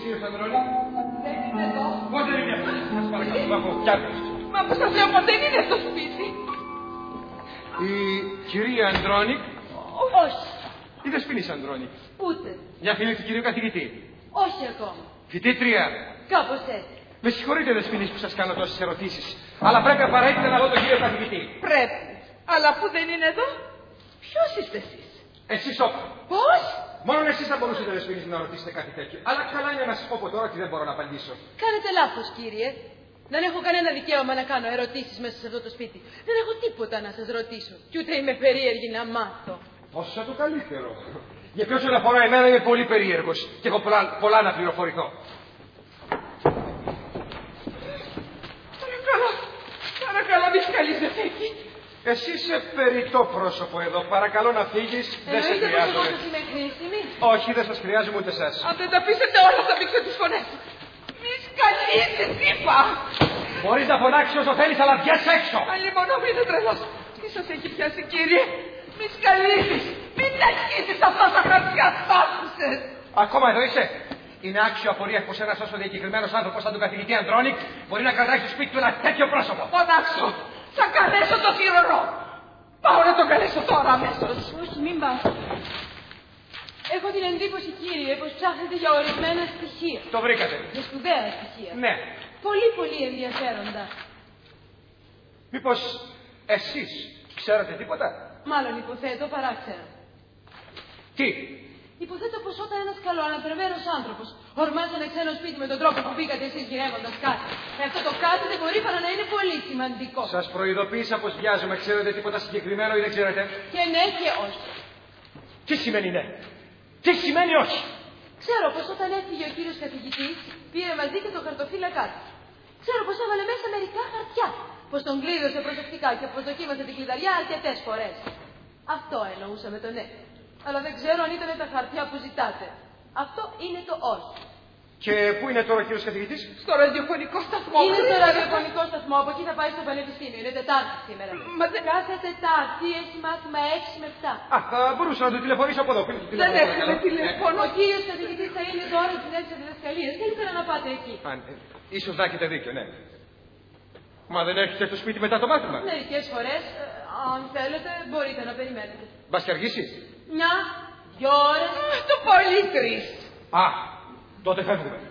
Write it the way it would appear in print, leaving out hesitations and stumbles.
κύριος Ανδρώνικ? Δεν είναι εδώ. Πώς δεν είναι αυτό? Σας παρακαλώ, να πω πιάτες. Μα που σας λέω πως δεν είναι στο σπίτι. Η κυρία Ανδρώνικ? Όχι. Η Δεσποινής Ανδρώνικ? Ούτε. Μια φίλη του κυρίου καθηγητή? Όχι ακόμα. Φοιτήτρια? Κάπως έτσι. Με συγχωρείτε, Δεσποινής, που σας κάνω τόσες ερωτήσεις. Αλλά πρέπει απαραίτητα να δω τον κύριο καθηγητή. Πρέπει. Αλλά αφού δεν είναι εδώ, ποιος είστε εσείς? Εσείς όπα. Πώς? Μόνο εσείς θα μπορούσατε, Δεσποινής, να ρωτήσετε κάτι τέτοιο. Αλλά καλά είναι να σας πω από τώρα ότι δεν μπορώ να απαντήσω. Κάνετε λάθος, κύριε. Δεν έχω κανένα δικαίωμα να κάνω ερωτήσεις μέσα σε αυτό το σπίτι. Δεν έχω τίποτα να σας ρωτήσω. Κι ούτε είμαι περίεργη να μάθω. Όσο το καλύτερο. Γιατί όσον αφορά εμένα είμαι πολύ περίεργος και έχω πολλά να πληροφορηθώ. Παρακαλώ, μη σκαλίζετε εκεί. Εσύ είσαι περιττό πρόσωπο εδώ. Παρακαλώ να φύγεις. Δεν σε χρειάζομαι. Εννοείται πως είμαι χρήσιμη. Όχι, δεν σας χρειάζομαι ούτε εσάς. Αν δεν τα πείσετε όλα θα πήξω τις φωνές. Μη σκαλίζεις, είπα. Μπορείς να φωνάξεις όσο θέλεις, αλλά βγες έξω. Αλλήμωνο, μην είναι τρελός. Τι σας έχει πιάσει, κύριε? Μη σκαλίζεις. Μην αγγίσεις αυτά τα χαρτιά. Άκουσες. Ακόμα εδώ είσαι. Είναι άξιο απορία πως ένας τόσο διακεκριμένος άνθρωπος σαν τον καθηγητή Ανδρώνικ μπορεί να κρατάει στο σπίτι του ένα τέτοιο πρόσωπο. Φωνάξω. Θα καλέσω το θηρορό. Πάω να τον καλέσω τώρα αμέσως. Όχι, μην πας. Έχω την εντύπωση, κύριε, πως ψάχνετε για ορισμένα στοιχεία. Το βρήκατε? Για σπουδαία στοιχεία. Ναι. Πολύ, πολύ ενδιαφέροντα. Μήπως εσείς ξέρετε τίποτα? Μάλλον υποθέτω παράξερα. Τι? Υποθέτω πως όταν ένας καλοαναπρεβαίρος άνθρωπος ορμάζει ένα ξένο σπίτι με τον τρόπο που πήγατε εσείς γυρεύοντας κάτι, αυτό το κάτι δεν μπορεί παρά να είναι πολύ σημαντικό. Σας προειδοποίησα πως βιάζομαι. Ξέρετε τίποτα συγκεκριμένο ή δεν ξέρετε? Και ναι και όχι. Τι σημαίνει ναι? Τι σημαίνει όχι? Ξέρω πως όταν έφυγε ο κύριος καθηγητής πήρε μαζί και το χαρτοφύλακά του. Ξέρω πως έβαλε μέσα μερικά χαρτιά. Πως τον κλείδωσε προσεκτικά και πως δοκίμασε την κλειδαριά αρκετές φορές. Αυτό εννοούσα με το ναι. Αλλά δεν ξέρω αν ήταν τα χαρτιά που ζητάτε. Αυτό είναι το όχι. Και πού είναι τώρα ο κύριος καθηγητής? Στο ραδιοφωνικό σταθμό. Είναι στο ραδιοφωνικό σταθμό. Από εκεί θα πάει στο πανεπιστήμιο. Είναι Τετάρτη σήμερα. Μα δεν... Κάθε Τετάρτη έχει μάθημα 6 με 7. Α, θα μπορούσα να του τηλεφωνήσω από εδώ. Δεν έχουμε τηλέφωνο. Ο κύριος καθηγητής θα είναι τώρα στην αίθουσα διδασκαλίας. Καλύτερα να πάτε εκεί. Ίσως να έχετε δίκιο, ναι. Μα δεν έρχεται στο σπίτι μετά το μάθημα? Μερικές φορές, αν θέλετε, μπορείτε να περιμένετε. Μπας και αργήσει? Μια, 2 ώρες. Το πολύ 3. Α, τότε φεύγουμε.